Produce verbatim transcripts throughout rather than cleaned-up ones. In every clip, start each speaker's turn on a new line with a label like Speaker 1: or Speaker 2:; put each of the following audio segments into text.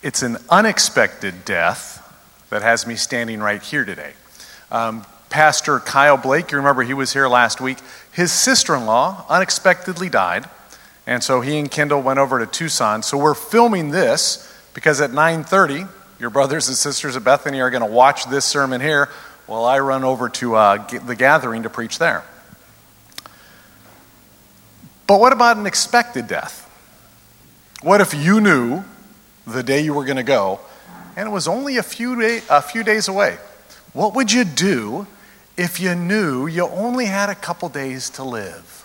Speaker 1: It's an unexpected death that has me standing right here today. Um, Pastor Kyle Blake, you remember he was here last week. His sister-in-law unexpectedly died, and so he and Kendall went over to Tucson. So we're filming this because at nine thirty, your brothers and sisters at Bethany are going to watch this sermon here while I run over to uh, the gathering to preach there. But what about an expected death? What if you knew the day you were going to go, and it was only a few, day, a few days away? What would you do if you knew you only had a couple days to live?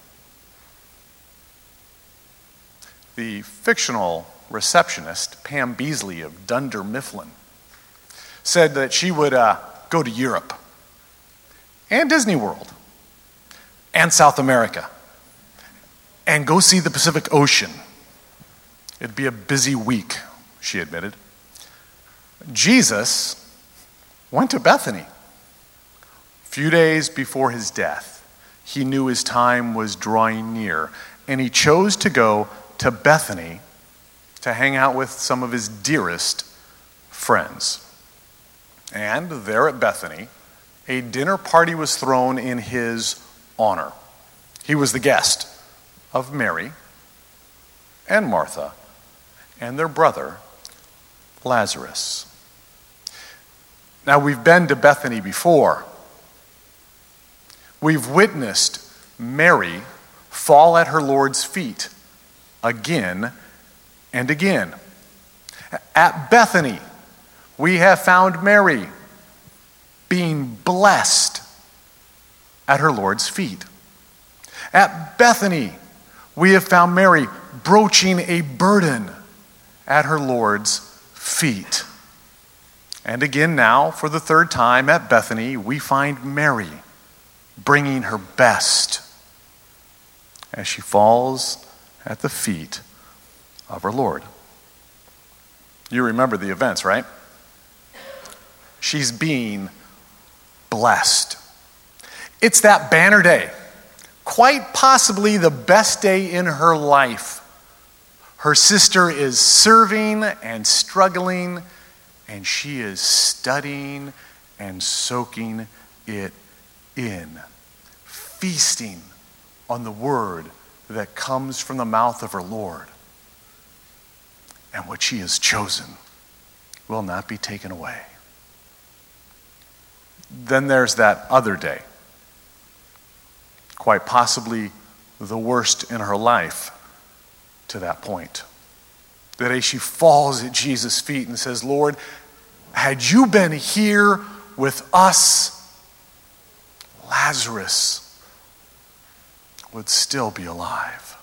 Speaker 1: The fictional receptionist, Pam Beasley of Dunder Mifflin, said that she would uh, go to Europe and Disney World and South America and go see the Pacific Ocean. It'd be a busy week, she admitted. Jesus went to Bethany. A few days before his death, he knew his time was drawing near, and he chose to go to Bethany to hang out with some of his dearest friends. And there at Bethany, a dinner party was thrown in his honor. He was the guest of Mary and Martha and their brother, Lazarus. Now, we've been to Bethany before. We've witnessed Mary fall at her Lord's feet again and again. At Bethany, we have found Mary being blessed at her Lord's feet. At Bethany, we have found Mary broaching a burden at her Lord's feet. And again now, for the third time at Bethany, we find Mary bringing her best as she falls at the feet of her Lord. You remember the events, right? She's being blessed. It's that banner day, quite possibly the best day in her life. Her sister is serving and struggling, and she is studying and soaking it in, feasting on the word that comes from the mouth of her Lord. And what she has chosen will not be taken away. Then there's that other day, quite possibly the worst in her life to that point. The day she falls at Jesus' feet and says, Lord, had you been here with us, Lazarus would still be alive.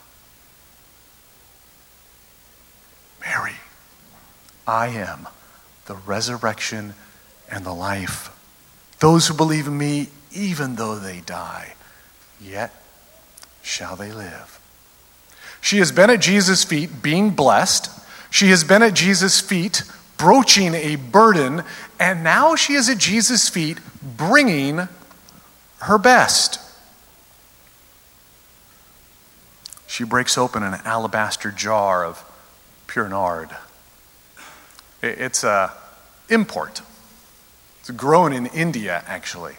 Speaker 1: Mary, I am the resurrection and the life. Those who believe in me, even though they die, yet shall they live. She has been at Jesus' feet being blessed. She has been at Jesus' feet broaching a burden, and now she is at Jesus' feet bringing her best. She breaks open an alabaster jar of pure nard. It's a import. It's grown in India, actually.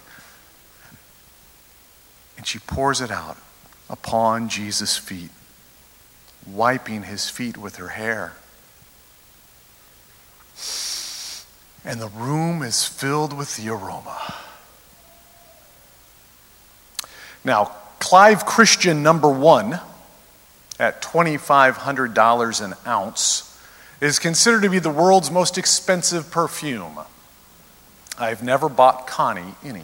Speaker 1: And she pours it out upon Jesus' feet, wiping his feet with her hair. And the room is filled with the aroma. Now, Clive Christian number one, at twenty-five hundred dollars an ounce, is considered to be the world's most expensive perfume. I've never bought Connie any.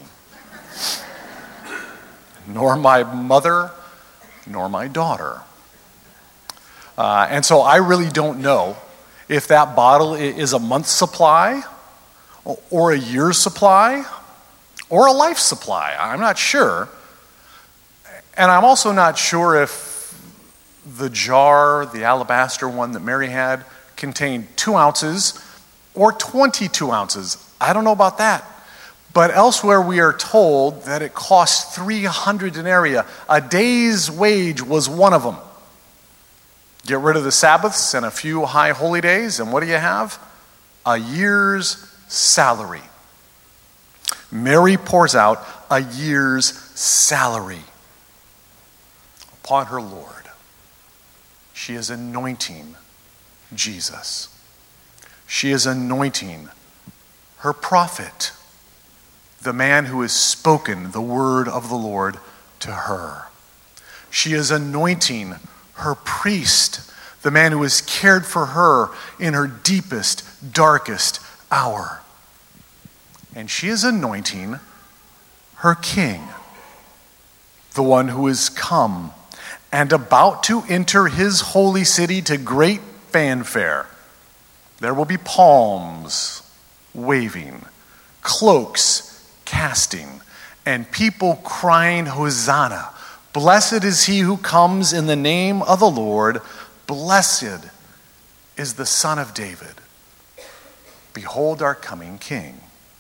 Speaker 1: Nor my mother, nor my daughter. Uh, and so I really don't know if that bottle is a month's supply, or a year's supply, or a life supply. I'm not sure. And I'm also not sure if the jar, the alabaster one that Mary had, contained two ounces or twenty-two ounces. I don't know about that. But elsewhere we are told that it cost three hundred denarii. A day's wage was one of them. Get rid of the Sabbaths and a few high holy days, and what do you have? a year's salary. Mary pours out a year's salary upon her Lord. She is anointing Jesus. She is anointing her prophet, the man who has spoken the word of the Lord to her. She is anointing her priest, the man who has cared for her in her deepest, darkest hour. And she is anointing her king, the one who is come and about to enter his holy city to great fanfare. There will be palms waving, cloaks casting, and people crying, Hosanna. Blessed is he who comes in the name of the Lord. Blessed is the Son of David. Behold our coming King.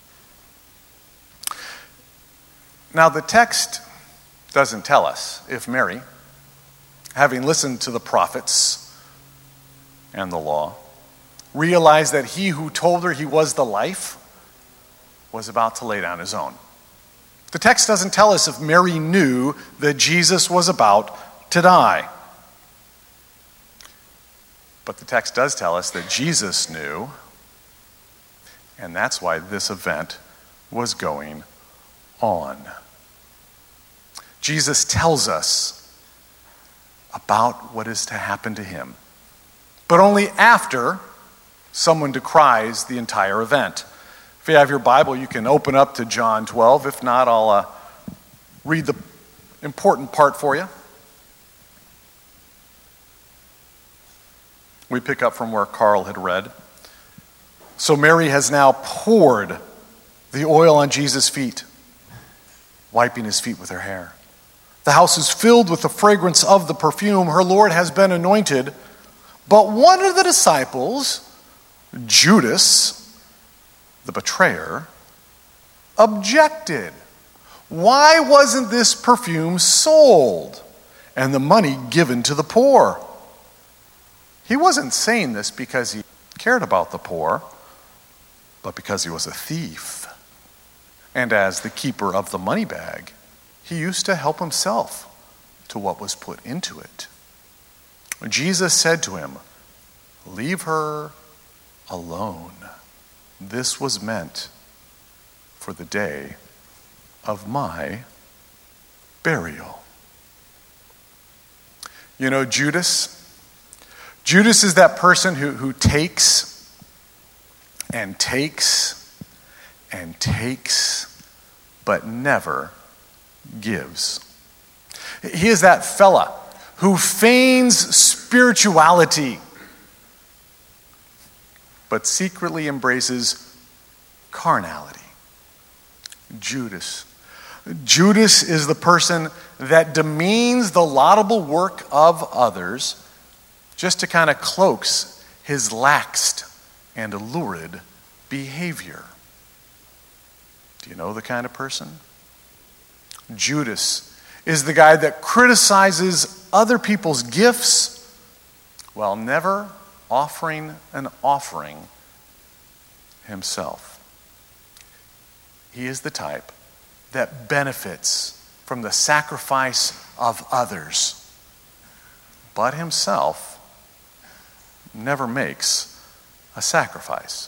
Speaker 1: Now the text doesn't tell us if Mary, having listened to the prophets and the law, realized that he who told her he was the life was about to lay down his own. The text doesn't tell us if Mary knew that Jesus was about to die. But the text does tell us that Jesus knew, and that's why this event was going on. Jesus tells us about what is to happen to him, but only after someone decries the entire event. If you have your Bible, you can open up to John twelve. If not, I'll uh, read the important part for you. We pick up from where Carl had read. So Mary has now poured the oil on Jesus' feet, wiping his feet with her hair. The house is filled with the fragrance of the perfume. Her Lord has been anointed. But one of the disciples, Judas, the betrayer, objected. Why wasn't this perfume sold and the money given to the poor? He wasn't saying this because he cared about the poor, but because he was a thief. And as the keeper of the money bag, he used to help himself to what was put into it. Jesus said to him, "Leave her alone. This was meant for the day of my burial." You know, Judas, Judas is that person who, who takes and takes and takes, but never gives. He is that fella who feigns spirituality, but secretly embraces carnality. Judas. Judas is the person that demeans the laudable work of others just to kind of cloaks his laxed and lurid behavior. Do you know the kind of person? Judas is the guy that criticizes other people's gifts while never offering an offering himself. He is the type that benefits from the sacrifice of others, but himself never makes a sacrifice.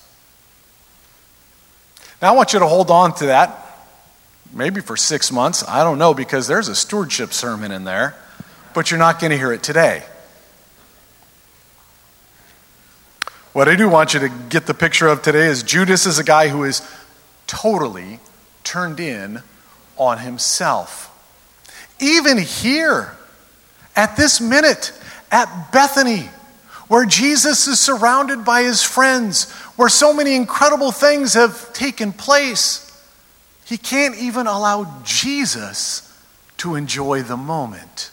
Speaker 1: Now I want you to hold on to that, maybe for six months. I don't know, because there's a stewardship sermon in there, but you're not going to hear it today. What I do want you to get the picture of today is Judas is a guy who is totally turned in on himself. Even here, at this minute, at Bethany, where Jesus is surrounded by his friends, where so many incredible things have taken place, he can't even allow Jesus to enjoy the moment,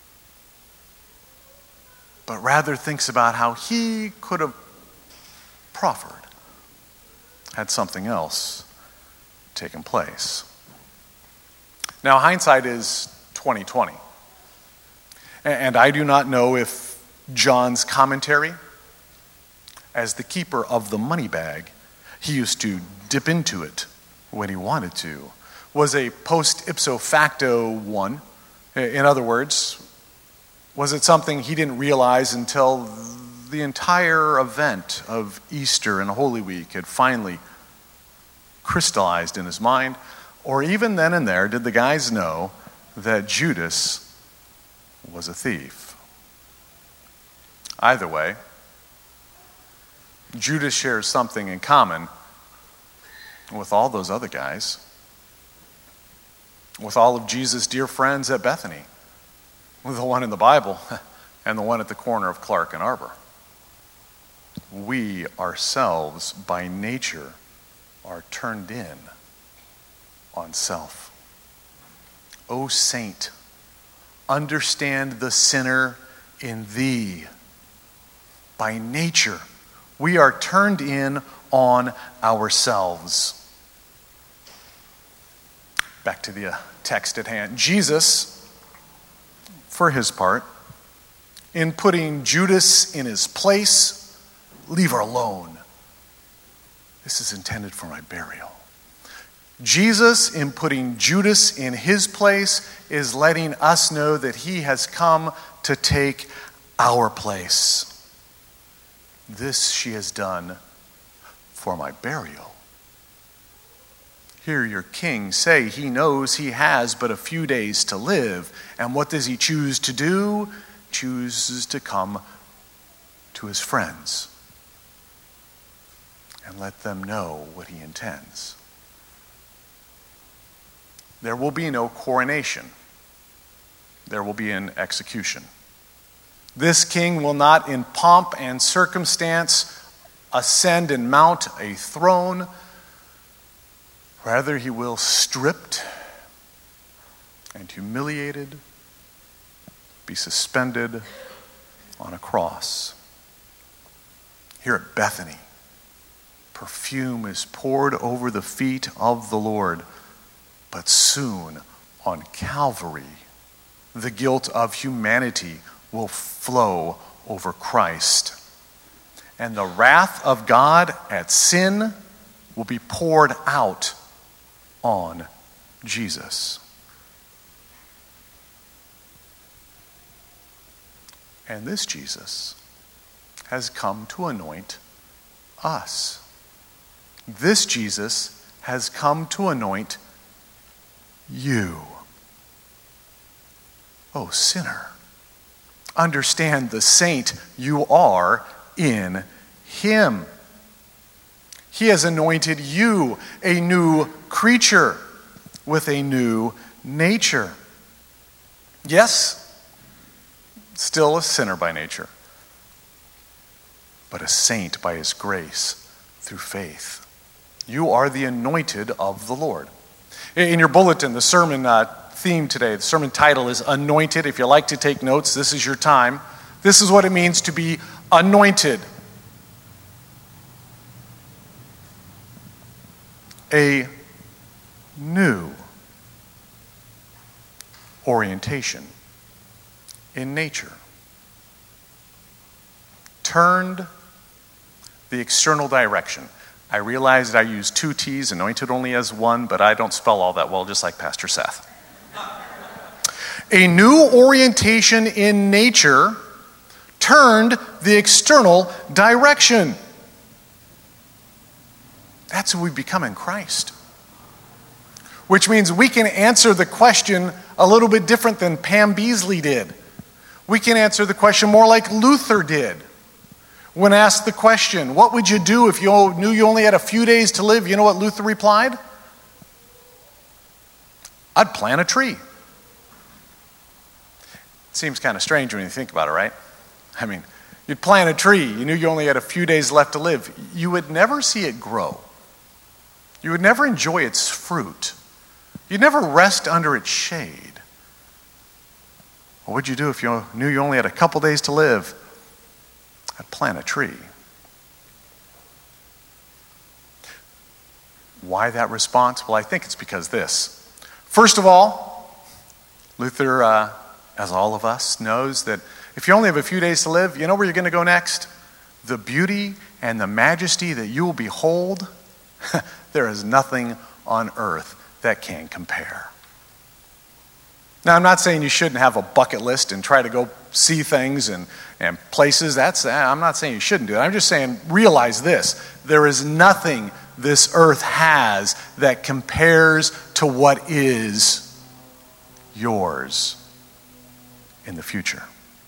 Speaker 1: but rather thinks about how he could have proffered had something else taken place. Now, hindsight is twenty twenty, and I do not know if John's commentary As the keeper of the money bag, he used to dip into it when he wanted to, was a post ipso facto one. In other words, was it something he didn't realize until the entire event of Easter and Holy Week had finally crystallized in his mind? Or even then and there, did the guys know that Judas was a thief? Either way, Judas shares something in common with all those other guys, with all of Jesus' dear friends at Bethany, with the one in the Bible and the one at the corner of Clark and Arbor. We ourselves, by nature, are turned in on self. O saint, understand the sinner in thee. By nature, we are turned in on ourselves. Back to the uh, text at hand. Jesus, for his part, in putting Judas in his place, leave her alone. This is intended for my burial. Jesus, in putting Judas in his place, is letting us know that he has come to take our place. This she has done for my burial. Hear your king say he knows he has but a few days to live. And what does he choose to do? Chooses to come to his friends and let them know what he intends. There will be no coronation. There will be an execution. This king will not in pomp and circumstance ascend and mount a throne. Rather, he will stripped and humiliated, be suspended on a cross. Here at Bethany, perfume is poured over the feet of the Lord, but soon on Calvary, the guilt of humanity will flow over Christ. And the wrath of God at sin will be poured out on Jesus. And this Jesus has come to anoint us. This Jesus has come to anoint you. Oh, sinner, understand the saint you are in him. He has anointed you a new creature with a new nature. Yes, still a sinner by nature, but a saint by his grace through faith. You are the anointed of the Lord. In your bulletin, the sermon uh, theme today, the sermon title is Anointed. If you like to take notes, this is your time. This is what it means to be anointed. A new orientation in nature. Turned the external direction. I realized I used two T's, anointed only as one, but I don't spell all that well, just like Pastor Seth. A new orientation in nature turned the external direction. That's who we become in Christ. Which means we can answer the question a little bit different than Pam Beasley did. We can answer the question more like Luther did. When asked the question, what would you do if you knew you only had a few days to live? You know what Luther replied? I'd plant a tree. It seems kind of strange when you think about it, right? I mean, you'd plant a tree. You knew you only had a few days left to live. You would never see it grow. You would never enjoy its fruit. You'd never rest under its shade. What would you do if you knew you only had a couple days to live? I'd plant a tree. Why that response? Well, I think it's because this. First of all, Luther, uh, as all of us, knows that if you only have a few days to live, you know where you're going to go next? the beauty and the majesty that you will behold, there is nothing on earth that can compare. Now, I'm not saying you shouldn't have a bucket list and try to go see things and, and places. That's, I'm not saying you shouldn't do it. I'm just saying realize this. There is nothing this earth has that compares to what is yours in the future.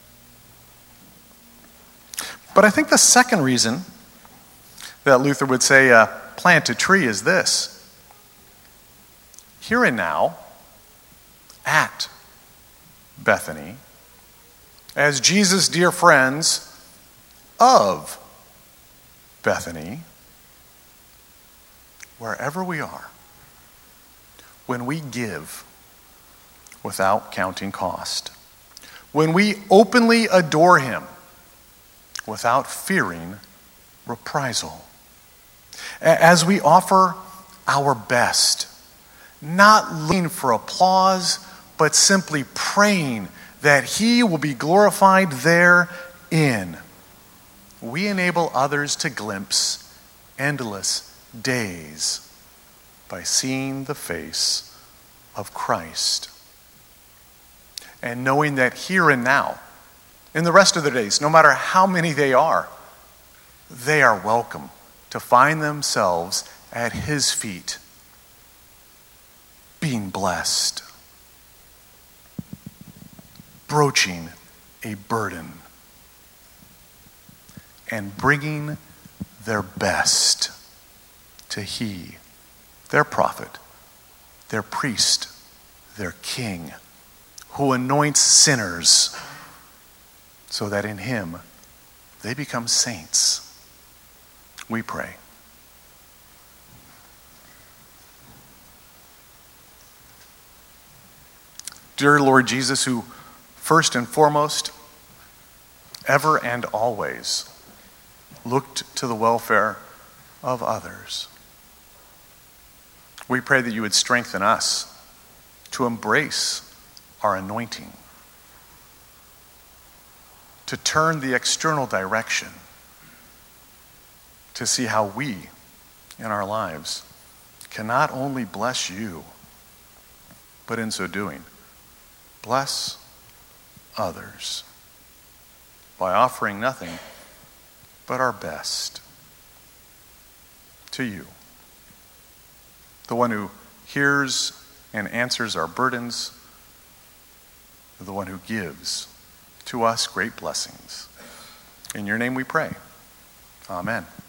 Speaker 1: But I think the second reason that Luther would say uh, plant a tree is this. Here and now, at Bethany, as Jesus' dear friends of Bethany, wherever we are, when we give without counting cost, when we openly adore him without fearing reprisal, as we offer our best, not looking for applause, but simply praying that he will be glorified therein, we enable others to glimpse endless days by seeing the face of Christ. And knowing that here and now, in the rest of their days, no matter how many they are, they are welcome to find themselves at his feet, being blessed, broaching a burden, and bringing their best to he, their prophet, their priest, their king, who anoints sinners so that in him they become saints. We pray. Dear Lord Jesus, who first and foremost, ever and always, looked to the welfare of others, we pray that you would strengthen us to embrace our anointing, to turn the external direction, to see how we, in our lives, can not only bless you, but in so doing, bless others by offering nothing but our best to you, the one who hears and answers our burdens, the one who gives to us great blessings. In your name we pray. Amen.